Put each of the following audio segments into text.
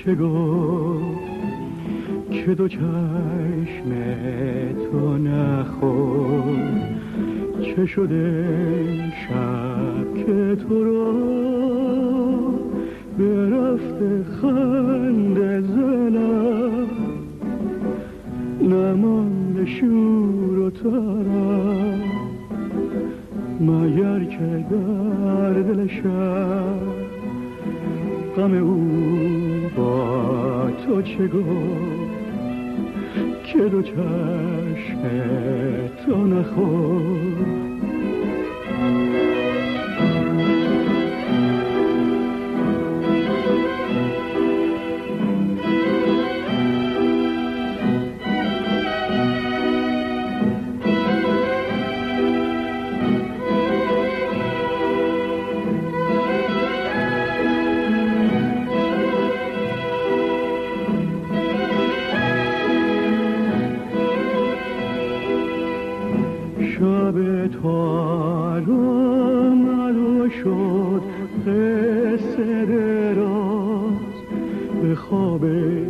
چه گفت که دو چشم تو نخورد؟ چه شده شب که تو را برفته خنده زنم؟ نمانده شور و طرب مگر که در دل شب غم او با تو چه گفت که دو چشم تو نخورد؟ شب تار آمد و شد قصه دراز، به خواب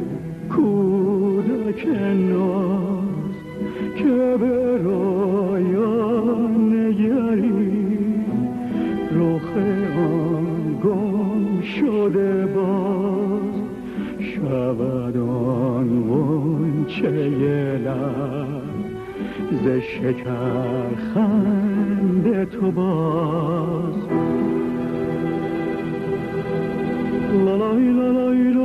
کودک ناز که به رویان نگری رخ آن گم شده باز. شود آن غنچه لب ز شکر خنده تو باز. لالای لالای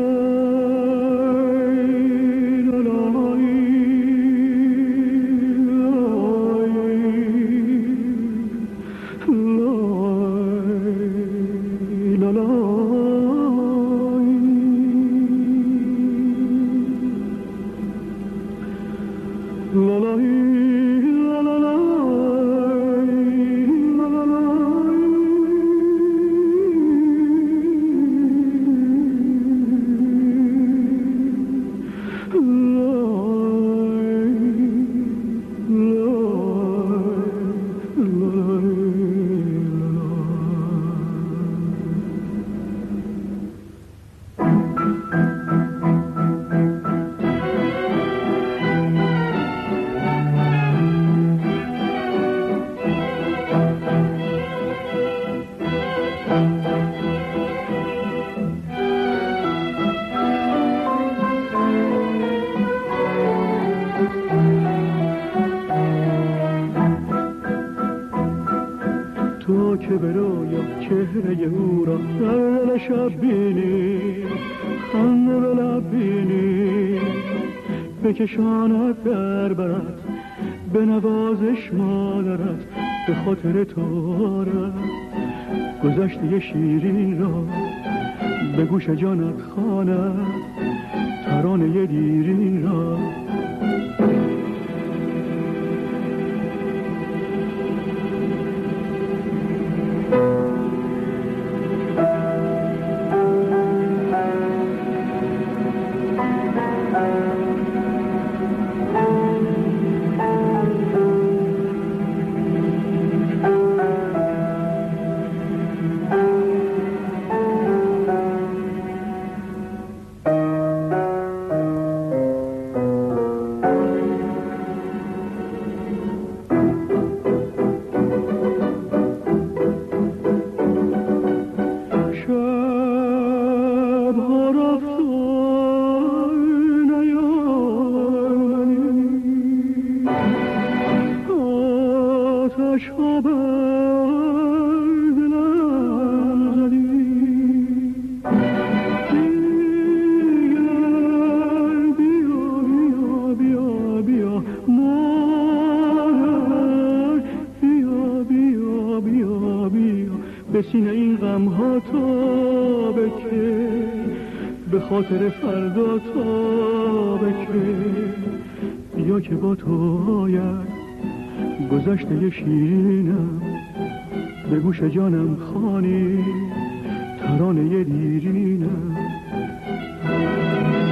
تو که به رویا چهره او را در دل شب بینی، خنده به لب بینی، بکشاند در برد به نوازش مادرت، به خاطر تو آرد گذشته شیرین را به گوش جانت خواند ترانه دیرین را. به سینه این غم ها تا بکه، به خاطر فردا تا بکه، بیا که با تو آید گذشته شیرینم، به گوش جانم خوانی ترانه دیرینم.